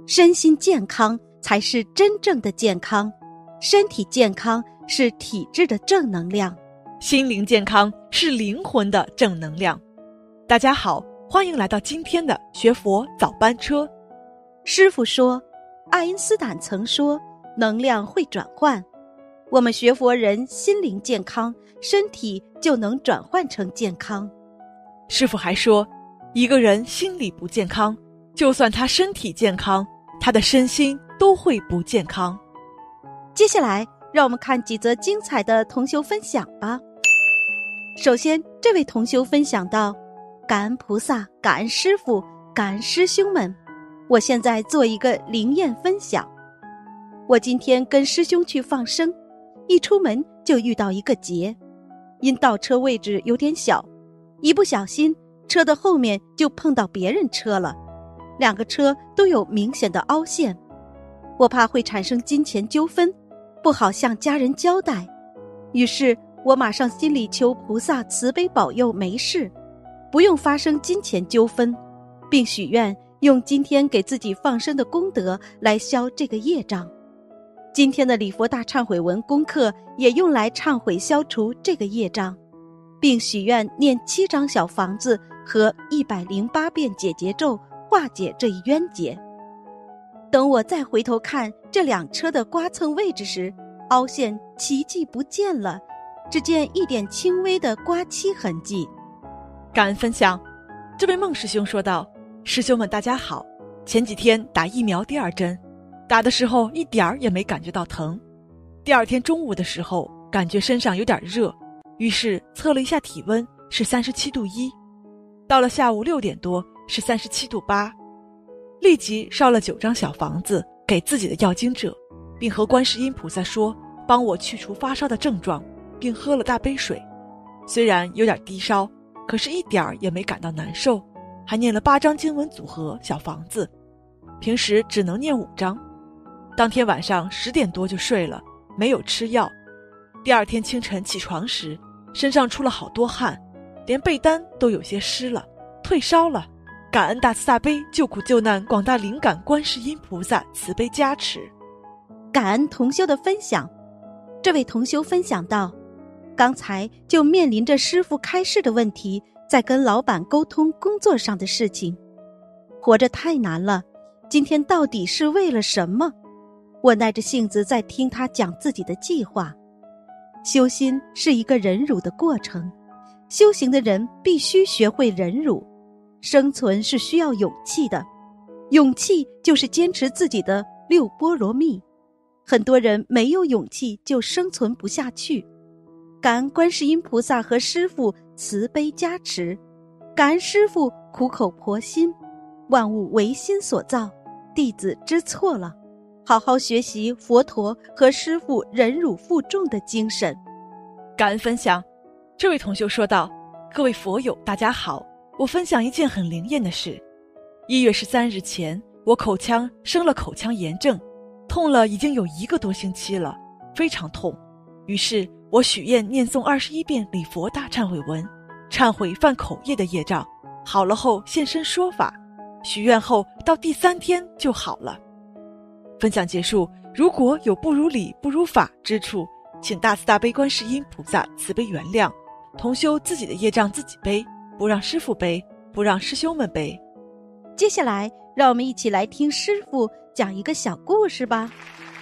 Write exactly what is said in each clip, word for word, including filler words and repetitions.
身心健康才是真正的健康，身体健康是体质的正能量， 心灵健康是灵魂的正能量。大家好，欢迎来到今天的学佛早班车。 师父说，爱因斯坦曾说，能量会转换，我们学佛人心灵健康，身体就能转换成健康。 师父还说，一个人心理不健康，就算他身体健康，他的身心都会不健康。 接下来让我们看几则精彩的同修分享吧。首先，这位同修分享到，感恩菩萨，感恩师父，感恩师兄们，我现在做一个灵验分享。我今天跟师兄去放生，一出门就遇到一个劫，因倒车位置有点小，一不小心车的后面就碰到别人车了，两个车都有明显的凹陷。我怕会产生金钱纠纷，不好向家人交代，于是我马上心里求菩萨慈悲保佑没事，不用发生金钱纠纷，并许愿用今天给自己放生的功德来消这个业障。今天的礼佛大忏悔文功课也用来忏悔消除这个业障，并许愿念七张小房子和一百零八遍解结咒，化解这一冤结。等我再回头看这辆车的刮蹭位置时，凹陷奇迹不见了，只见一点轻微的刮漆痕迹。 感恩分享，这位孟师兄说道，师兄们大家好，前几天打疫苗第二针，打的时候一点儿也没感觉到疼，第二天中午的时候感觉身上有点热，于是测了一下体温是三十七度一，到了下午六点多是三十七度八，立即烧了九张小房子给自己的要经者，并和观世音菩萨说帮我去除发烧的症状，并喝了大杯水。虽然有点低烧，可是一点儿也没感到难受，还念了八张经文组合小房子，平时只能念五张。当天晚上十点多就睡了，没有吃药。第二天清晨起床时，身上出了好多汗，连被单都有些湿了，退烧了。感恩大慈大悲救苦救难广大灵感观世音菩萨慈悲加持。 感恩同修的分享。这位同修分享到，刚才就面临着师父开示的问题，在跟老板沟通工作上的事情。活着太难了，今天到底是为了什么？我耐着性子在听他讲自己的计划。修心是一个忍辱的过程，修行的人必须学会忍辱。生存是需要勇气的，勇气就是坚持自己的六波罗蜜。很多人没有勇气就生存不下去。感恩观世音菩萨和师父慈悲加持，感恩师父苦口婆心，万物唯心所造，弟子知错了，好好学习佛陀和师父忍辱负重的精神。 感恩分享。这位同修说道，各位佛友大家好，我分享一件很灵验的事。一月十三日前，我口腔生了口腔炎症，痛了已经有一个多星期了，非常痛。于是我许愿念诵二十一遍礼佛大忏悔文，忏悔犯口业的业障。好了后现身说法，许愿后到第三天就好了。分享结束，如果有不如理不如法之处，请大慈大悲观世音菩萨慈悲原谅，同修自己的业障自己背，不让师父背，不让师兄们背。 接下来让我们一起来听师父讲一个小故事吧。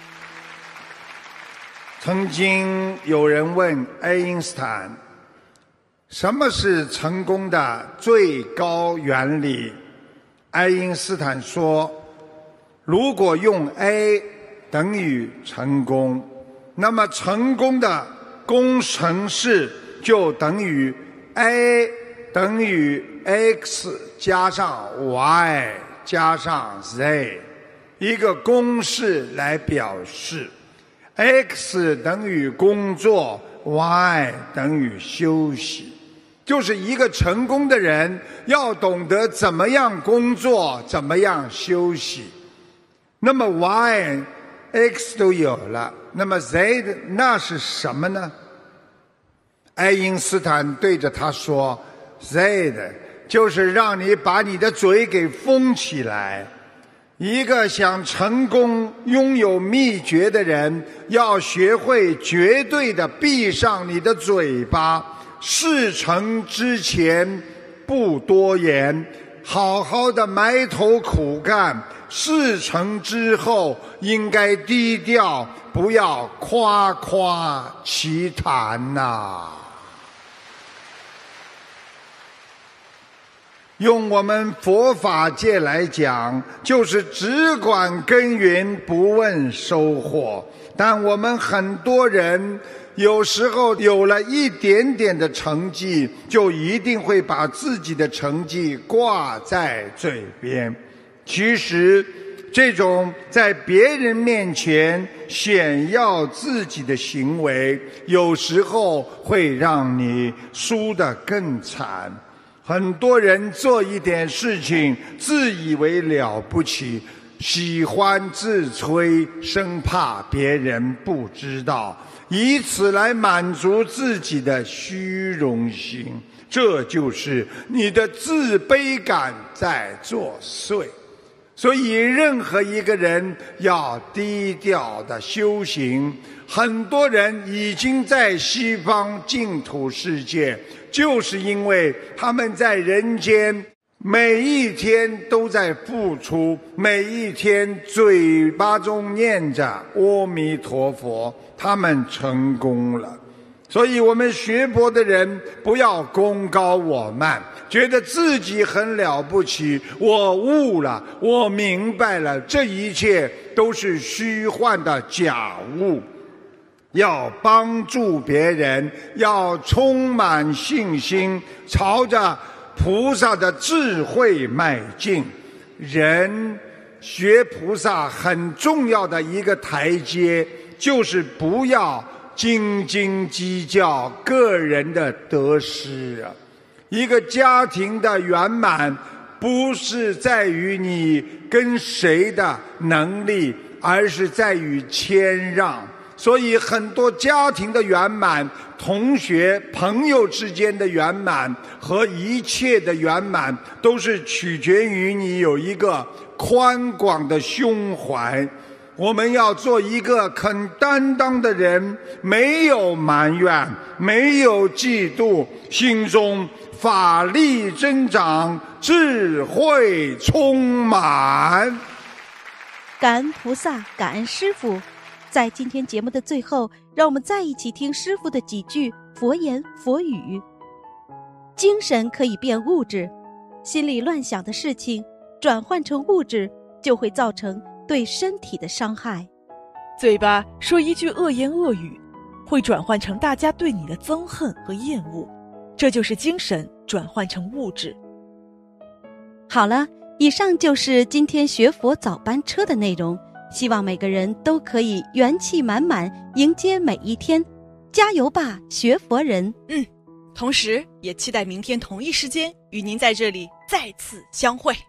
曾经有人问爱因斯坦，什么是成功的最高原理？爱因斯坦说，如果用 A 等于成功，那么成功的工程式就等于 A 等于 X 加上 Y 加上 Z， 一个公式来表示。X 等于工作， Y 等于休息。就是一个成功的人要懂得怎么样工作，怎么样休息。那么 Y、X 都有了，那么 Z 的那是什么呢？爱因斯坦对着他说， Z 的就是让你把你的嘴给封起来， 一个想成功、拥有秘诀的人，要学会绝对的闭上你的嘴巴，事成之前不多言，好好的埋头苦干，事成之后应该低调，不要夸夸其谈呐、啊。用我们佛法界来讲，就是只管耕耘，不问收获。但我们很多人有时候有了一点点的成绩，就一定会把自己的成绩挂在嘴边。其实这种在别人面前炫耀自己的行为，有时候会让你输得更惨。很多人做一点事情自以为了不起，喜欢自吹，生怕别人不知道，以此来满足自己的虚荣心，这就是你的自卑感在作祟。所以任何一个人要低调的修行。很多人已经在西方净土世界，就是因为他们在人间每一天都在付出，每一天嘴巴中念着阿弥陀佛，他们成功了。所以我们学佛的人不要功高我慢，觉得自己很了不起，我悟了，我明白了，这一切都是虚幻的假悟。要帮助别人，要充满信心，朝着菩萨的智慧迈进。人学菩萨很重要的一个台阶，就是不要斤斤计较个人的得失啊。一个家庭的圆满，不是在于你跟谁的能力，而是在于谦让。所以很多家庭的圆满，同学朋友之间的圆满和一切的圆满，都是取决于你有一个宽广的胸怀。我们要做一个肯担当的人，没有埋怨，没有嫉妒，心中法力增长，智慧充满。 感恩菩萨，感恩师父。在今天节目的最后，让我们再一起听师父的几句佛言佛语。精神可以变物质，心里乱想的事情转换成物质，就会造成对身体的伤害。 嘴巴说一句恶言恶语，会转换成大家对你的憎恨和厌恶，这就是精神转换成物质。 好了，以上就是今天学佛早班车的内容，希望每个人都可以元气满满迎接每一天，加油吧，学佛人！ 嗯，同时也期待明天同一时间与您在这里再次相会。